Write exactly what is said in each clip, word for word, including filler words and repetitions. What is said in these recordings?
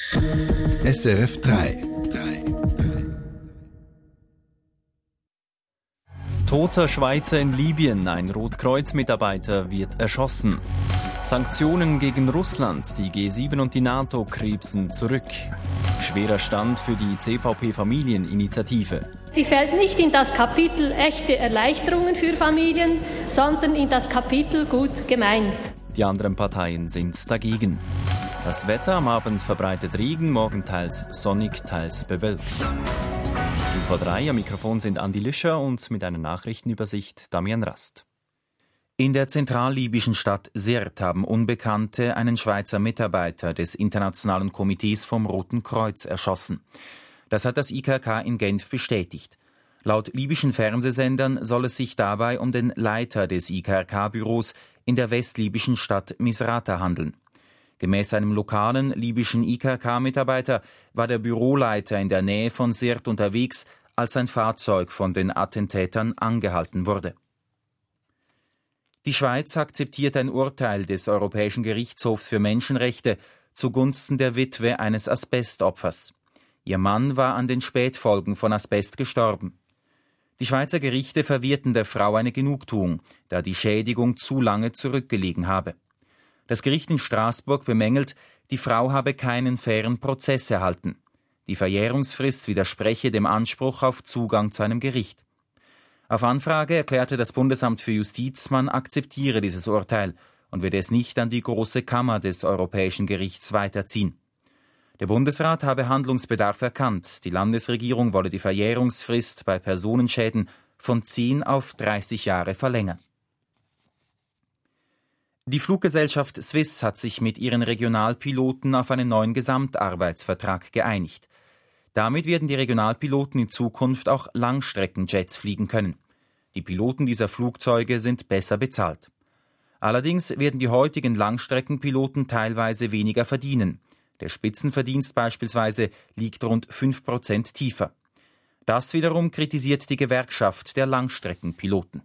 S R F drei. Toter Schweizer in Libyen, ein Rotkreuz-Mitarbeiter wird erschossen. Sanktionen gegen Russland, die G sieben und die NATO krebsen zurück. Schwerer Stand für die C V P-Familieninitiative. Sie fällt nicht in das Kapitel echte Erleichterungen für Familien, sondern in das Kapitel gut gemeint. Die anderen Parteien sind dagegen. Das Wetter: am Abend verbreitet Regen, morgen teils sonnig, teils bewölkt. Info drei, am Mikrofon sind Andi Lüscher und mit einer Nachrichtenübersicht Damian Rast. In der zentrallibyschen Stadt Sirte haben Unbekannte einen Schweizer Mitarbeiter des Internationalen Komitees vom Roten Kreuz erschossen. Das hat das I K R K in Genf bestätigt. Laut libyschen Fernsehsendern soll es sich dabei um den Leiter des I K R K-Büros in der westlibyschen Stadt Misrata handeln. Gemäß einem lokalen libyschen I K R K-Mitarbeiter war der Büroleiter in der Nähe von Sirte unterwegs, als sein Fahrzeug von den Attentätern angehalten wurde. Die Schweiz akzeptiert ein Urteil des Europäischen Gerichtshofs für Menschenrechte zugunsten der Witwe eines Asbestopfers. Ihr Mann war an den Spätfolgen von Asbest gestorben. Die Schweizer Gerichte verwirrten der Frau eine Genugtuung, da die Schädigung zu lange zurückgelegen habe. Das Gericht in Straßburg bemängelt, die Frau habe keinen fairen Prozess erhalten. Die Verjährungsfrist widerspreche dem Anspruch auf Zugang zu einem Gericht. Auf Anfrage erklärte das Bundesamt für Justiz, man akzeptiere dieses Urteil und werde es nicht an die Große Kammer des Europäischen Gerichts weiterziehen. Der Bundesrat habe Handlungsbedarf erkannt. Die Landesregierung wolle die Verjährungsfrist bei Personenschäden von zehn auf dreißig Jahre verlängern. Die Fluggesellschaft Swiss hat sich mit ihren Regionalpiloten auf einen neuen Gesamtarbeitsvertrag geeinigt. Damit werden die Regionalpiloten in Zukunft auch Langstreckenjets fliegen können. Die Piloten dieser Flugzeuge sind besser bezahlt. Allerdings werden die heutigen Langstreckenpiloten teilweise weniger verdienen. Der Spitzenverdienst beispielsweise liegt rund fünf Prozent tiefer. Das wiederum kritisiert die Gewerkschaft der Langstreckenpiloten.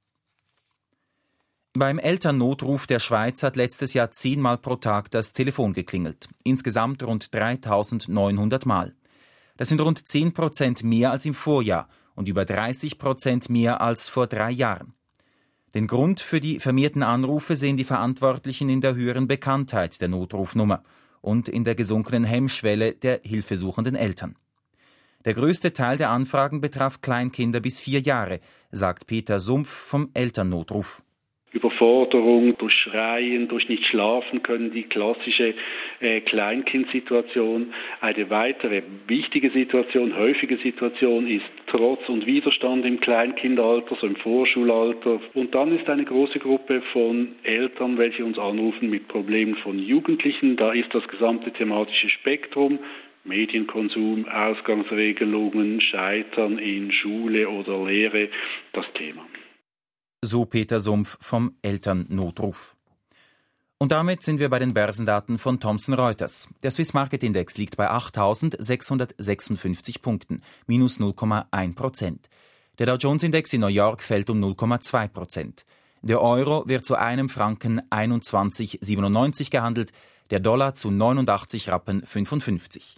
Beim Elternnotruf der Schweiz hat letztes Jahr zehnmal pro Tag das Telefon geklingelt. Insgesamt rund dreitausendneunhundert Mal. Das sind rund zehn Prozent mehr als im Vorjahr und über dreißig Prozent mehr als vor drei Jahren. Den Grund für die vermehrten Anrufe sehen die Verantwortlichen in der höheren Bekanntheit der Notrufnummer und in der gesunkenen Hemmschwelle der hilfesuchenden Eltern. Der größte Teil der Anfragen betraf Kleinkinder bis vier Jahre, sagt Peter Sumpf vom Elternnotruf. Überforderung, durch Schreien, durch nicht schlafen können, die klassische äh, Kleinkindsituation. Eine weitere wichtige Situation, häufige Situation ist Trotz und Widerstand im Kleinkindalter, so im Vorschulalter. Und dann ist eine große Gruppe von Eltern, welche uns anrufen mit Problemen von Jugendlichen. Da ist das gesamte thematische Spektrum, Medienkonsum, Ausgangsregelungen, Scheitern in Schule oder Lehre, das Thema. So Peter Sumpf vom Elternnotruf. Und damit sind wir bei den Börsendaten von Thomson Reuters. Der Swiss Market Index liegt bei achttausendsechshundertsechsundfünfzig Punkten, minus null Komma eins Prozent. Der Dow Jones Index in New York fällt um null Komma zwei Prozent. Der Euro wird zu einem Franken einundzwanzig Komma siebenundneunzig gehandelt, der Dollar zu neunundachtzig Rappen fünfundfünfzig.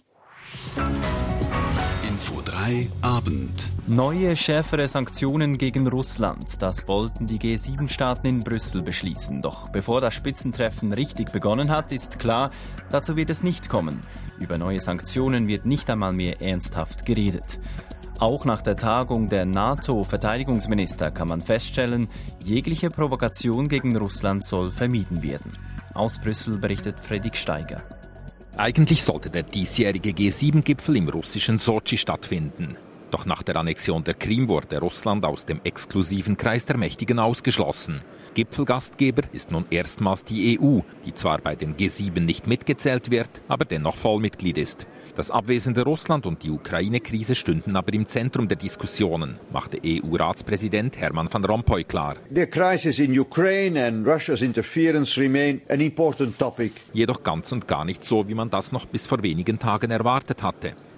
Info drei Abend. Neue, schärfere Sanktionen gegen Russland. Das wollten die G sieben Staaten in Brüssel beschließen. Doch bevor das Spitzentreffen richtig begonnen hat, ist klar, dazu wird es nicht kommen. Über neue Sanktionen wird nicht einmal mehr ernsthaft geredet. Auch nach der Tagung der NATO-Verteidigungsminister kann man feststellen, jegliche Provokation gegen Russland soll vermieden werden. Aus Brüssel berichtet Fredrik Steiger. Eigentlich sollte der diesjährige G sieben Gipfel im russischen Sotschi stattfinden. Doch nach der Annexion der Krim wurde Russland aus dem exklusiven Kreis der Mächtigen ausgeschlossen. Gipfelgastgeber ist nun erstmals die E U, die zwar bei den G sieben nicht mitgezählt wird, aber dennoch Vollmitglied ist. Das abwesende Russland und die Ukraine-Krise stünden aber im Zentrum der Diskussionen, machte E U-Ratspräsident Herman van Rompuy klar. The crisis in Ukraine and Russia's interference remain an important topic. Jedoch ganz und gar nicht so, wie man das noch bis vor wenigen Tagen erwartet hatte.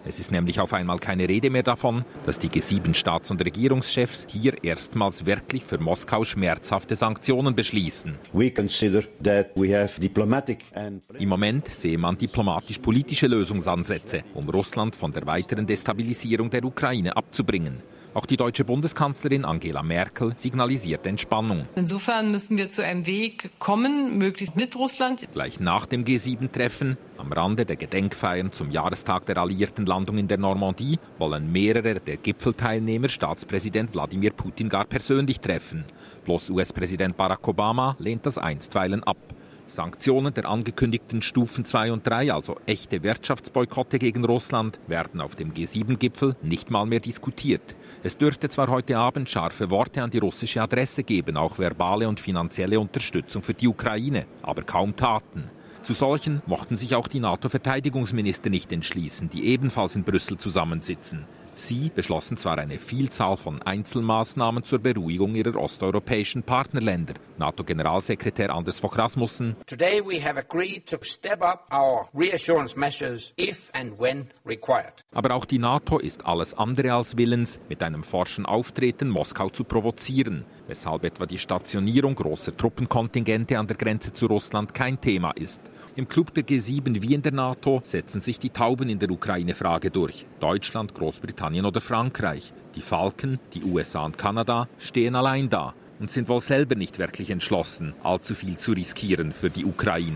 Es ist nämlich auf einmal keine Rede mehr davon, dass die G sieben Staats- und Regierungschefs hier erstmals wirklich für Moskau schmerzhafte Sanktionen beschließen. We consider that we have diplomatic and Im Moment sehe man diplomatisch-politische Lösungsansätze, um Russland von der weiteren Destabilisierung der Ukraine abzubringen. Auch die deutsche Bundeskanzlerin Angela Merkel signalisiert Entspannung. Insofern müssen wir zu einem Weg kommen, möglichst mit Russland. Gleich nach dem G sieben Treffen, am Rande der Gedenkfeiern zum Jahrestag der alliierten Landung in der Normandie, wollen mehrere der Gipfelteilnehmer Staatspräsident Wladimir Putin gar persönlich treffen. Bloß U S-Präsident Barack Obama lehnt das einstweilen ab. Sanktionen der angekündigten Stufen zwei und drei, also echte Wirtschaftsboykotte gegen Russland, werden auf dem G sieben Gipfel nicht mal mehr diskutiert. Es dürfte zwar heute Abend scharfe Worte an die russische Adresse geben, auch verbale und finanzielle Unterstützung für die Ukraine, aber kaum Taten. Zu solchen mochten sich auch die NATO-Verteidigungsminister nicht entschließen, die ebenfalls in Brüssel zusammensitzen. Sie beschlossen zwar eine Vielzahl von Einzelmaßnahmen zur Beruhigung ihrer osteuropäischen Partnerländer. NATO-Generalsekretär Anders Fogh Rasmussen: Today we have agreed to step up our reassurance measures if and when required. Aber auch die NATO ist alles andere als willens, mit einem forschen Auftreten Moskau zu provozieren, weshalb etwa die Stationierung großer Truppenkontingente an der Grenze zu Russland kein Thema ist. Im Club der G sieben wie in der NATO setzen sich die Tauben in der Ukraine-Frage durch. Deutschland, Großbritannien oder Frankreich. Die Falken, die U S A und Kanada stehen allein da und sind wohl selber nicht wirklich entschlossen, allzu viel zu riskieren für die Ukraine.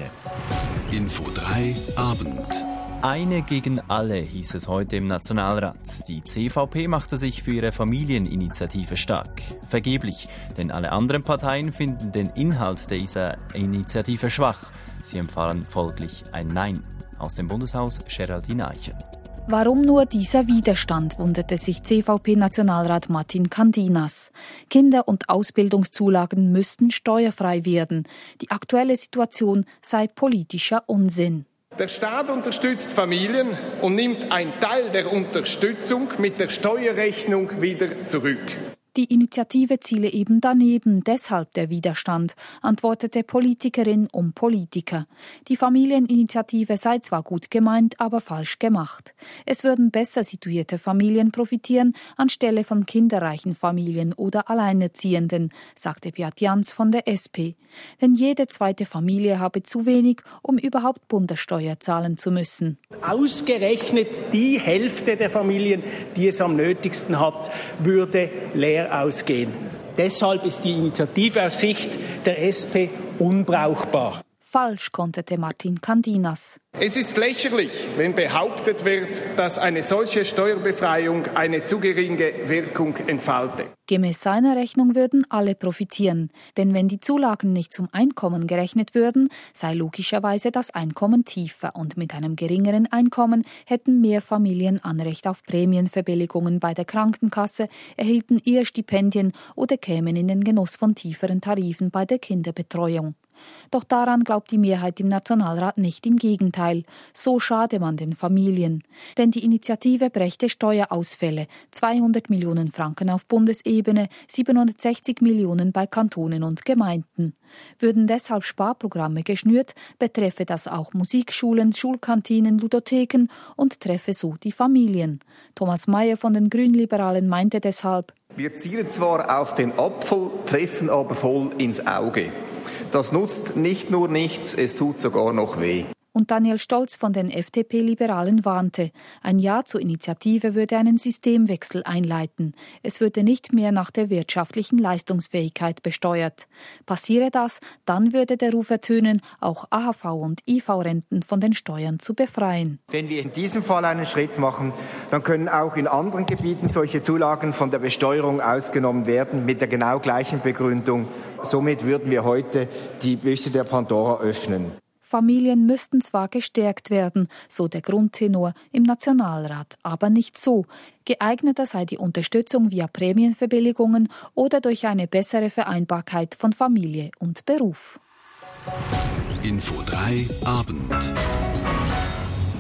Info drei Abend. Eine gegen alle, hieß es heute im Nationalrat. Die C V P machte sich für ihre Familieninitiative stark. Vergeblich, denn alle anderen Parteien finden den Inhalt dieser Initiative schwach. Sie empfahlen folglich ein Nein. Aus dem Bundeshaus Geraldine Eicher. Warum nur dieser Widerstand, wunderte sich C V P-Nationalrat Martin Kandinas. Kinder- und Ausbildungszulagen müssten steuerfrei werden. Die aktuelle Situation sei politischer Unsinn. Der Staat unterstützt Familien und nimmt einen Teil der Unterstützung mit der Steuerrechnung wieder zurück. Die Initiative ziele eben daneben, deshalb der Widerstand, antwortete Politikerin um Politiker. Die Familieninitiative sei zwar gut gemeint, aber falsch gemacht. Es würden besser situierte Familien profitieren, anstelle von kinderreichen Familien oder Alleinerziehenden, sagte Beat Jans von der S P. Denn jede zweite Familie habe zu wenig, um überhaupt Bundessteuer zahlen zu müssen. Ausgerechnet die Hälfte der Familien, die es am nötigsten hat, würde leer ausgehen. Deshalb ist die Initiative aus Sicht der S P unbrauchbar. Falsch, konterte Martin Kandinas. Es ist lächerlich, wenn behauptet wird, dass eine solche Steuerbefreiung eine zu geringe Wirkung entfalte. Gemäß seiner Rechnung würden alle profitieren. Denn wenn die Zulagen nicht zum Einkommen gerechnet würden, sei logischerweise das Einkommen tiefer. Und mit einem geringeren Einkommen hätten mehr Familien Anrecht auf Prämienverbilligungen bei der Krankenkasse, erhielten eher Stipendien oder kämen in den Genuss von tieferen Tarifen bei der Kinderbetreuung. Doch daran glaubt die Mehrheit im Nationalrat nicht, im Gegenteil. So schade man den Familien. Denn die Initiative brächte Steuerausfälle, zweihundert Millionen Franken auf Bundesebene, siebenhundertsechzig Millionen bei Kantonen und Gemeinden. Würden deshalb Sparprogramme geschnürt, betreffe das auch Musikschulen, Schulkantinen, Ludotheken und treffe so die Familien. Thomas Mayer von den Grünliberalen meinte deshalb: Wir zielen zwar auf den Apfel, treffen aber voll ins Auge. Das nutzt nicht nur nichts, es tut sogar noch weh. Und Daniel Stolz von den F D P-Liberalen warnte, ein Ja zur Initiative würde einen Systemwechsel einleiten. Es würde nicht mehr nach der wirtschaftlichen Leistungsfähigkeit besteuert. Passiere das, dann würde der Ruf ertönen, auch A H V- und I V-Renten von den Steuern zu befreien. Wenn wir in diesem Fall einen Schritt machen, dann können auch in anderen Gebieten solche Zulagen von der Besteuerung ausgenommen werden, mit der genau gleichen Begründung. Somit würden wir heute die Büchse der Pandora öffnen. Familien müssten zwar gestärkt werden, so der Grundtenor im Nationalrat, aber nicht so. Geeigneter sei die Unterstützung via Prämienverbilligungen oder durch eine bessere Vereinbarkeit von Familie und Beruf. Info drei Abend.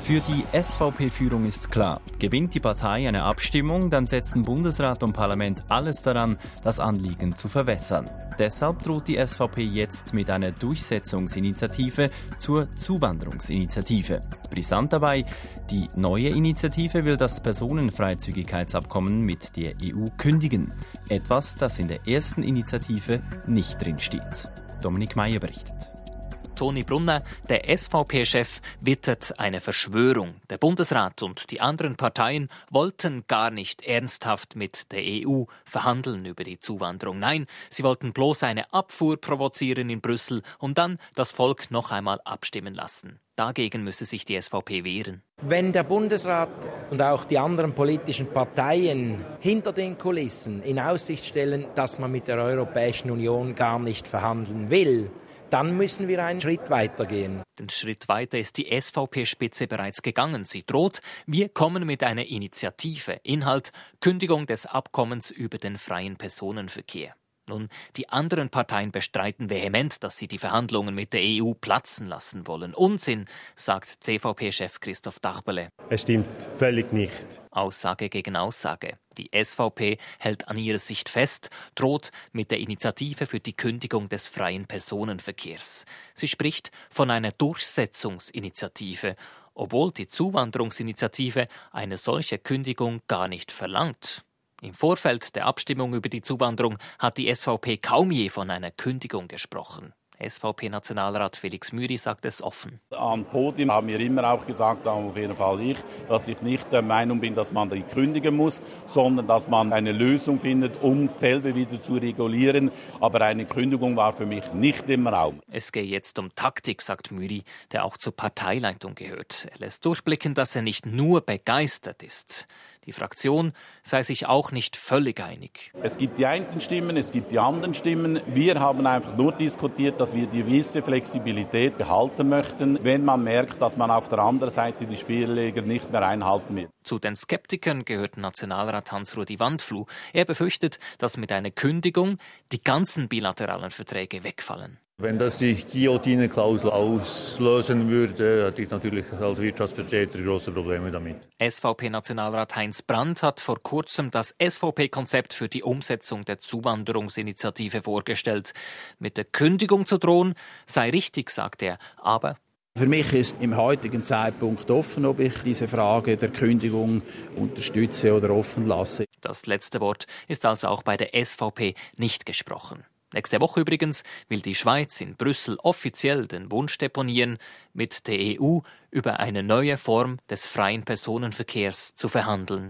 Für die S V P-Führung ist klar, gewinnt die Partei eine Abstimmung, dann setzen Bundesrat und Parlament alles daran, das Anliegen zu verwässern. Deshalb droht die S V P jetzt mit einer Durchsetzungsinitiative zur Zuwanderungsinitiative. Brisant dabei, die neue Initiative will das Personenfreizügigkeitsabkommen mit der E U kündigen. Etwas, das in der ersten Initiative nicht drinsteht. Dominik Meyer berichtet. Toni Brunner, der S V P-Chef, wittert eine Verschwörung. Der Bundesrat und die anderen Parteien wollten gar nicht ernsthaft mit der E U verhandeln über die Zuwanderung. Nein, sie wollten bloß eine Abfuhr provozieren in Brüssel und dann das Volk noch einmal abstimmen lassen. Dagegen müsse sich die S V P wehren. Wenn der Bundesrat und auch die anderen politischen Parteien hinter den Kulissen in Aussicht stellen, dass man mit der Europäischen Union gar nicht verhandeln will, dann müssen wir einen Schritt weiter gehen. Den Schritt weiter ist die S V P-Spitze bereits gegangen. Sie droht, wir kommen mit einer Initiative. Inhalt: Kündigung des Abkommens über den freien Personenverkehr. Nun, die anderen Parteien bestreiten vehement, dass sie die Verhandlungen mit der E U platzen lassen wollen. Unsinn, sagt C V P-Chef Christoph Dachberle. Es stimmt völlig nicht. Aussage gegen Aussage. Die S V P hält an ihrer Sicht fest, droht mit der Initiative für die Kündigung des freien Personenverkehrs. Sie spricht von einer Durchsetzungsinitiative, obwohl die Zuwanderungsinitiative eine solche Kündigung gar nicht verlangt. Im Vorfeld der Abstimmung über die Zuwanderung hat die S V P kaum je von einer Kündigung gesprochen. S V P-Nationalrat Felix Müri sagt es offen. Am Podium haben wir immer auch gesagt, auf jeden Fall ich, dass ich nicht der Meinung bin, dass man die kündigen muss, sondern dass man eine Lösung findet, um selber wieder zu regulieren. Aber eine Kündigung war für mich nicht im Raum. Es gehe jetzt um Taktik, sagt Müri, der auch zur Parteileitung gehört. Er lässt durchblicken, dass er nicht nur begeistert ist. Die Fraktion sei sich auch nicht völlig einig. Es gibt die einen Stimmen, es gibt die anderen Stimmen. Wir haben einfach nur diskutiert, dass wir die gewisse Flexibilität behalten möchten, wenn man merkt, dass man auf der anderen Seite die Spielregeln nicht mehr einhalten will. Zu den Skeptikern gehört Nationalrat Hans-Rudi Wandfluh. Er befürchtet, dass mit einer Kündigung die ganzen bilateralen Verträge wegfallen. Wenn das die Guillotine-Klausel auslösen würde, hätte ich natürlich als Wirtschaftsvertreter große Probleme damit. S V P-Nationalrat Heinz Brandt hat vor kurzem das S V P-Konzept für die Umsetzung der Zuwanderungsinitiative vorgestellt. Mit der Kündigung zu drohen sei richtig, sagt er, aber für mich ist im heutigen Zeitpunkt offen, ob ich diese Frage der Kündigung unterstütze oder offen lasse. Das letzte Wort ist also auch bei der S V P nicht gesprochen. Nächste Woche übrigens will die Schweiz in Brüssel offiziell den Wunsch deponieren, mit der E U über eine neue Form des freien Personenverkehrs zu verhandeln.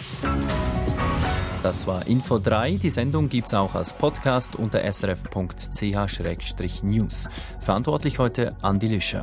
Das war Info drei. Die Sendung gibt's auch als Podcast unter s r f punkt c h slash news. Verantwortlich heute Andi Lüscher.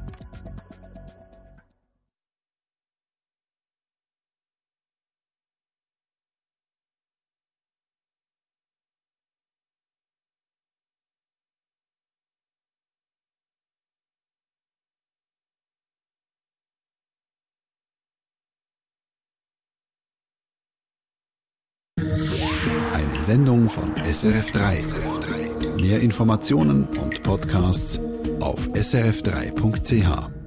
Eine Sendung von S R F drei. Mehr Informationen und Podcasts auf s r f drei punkt c h.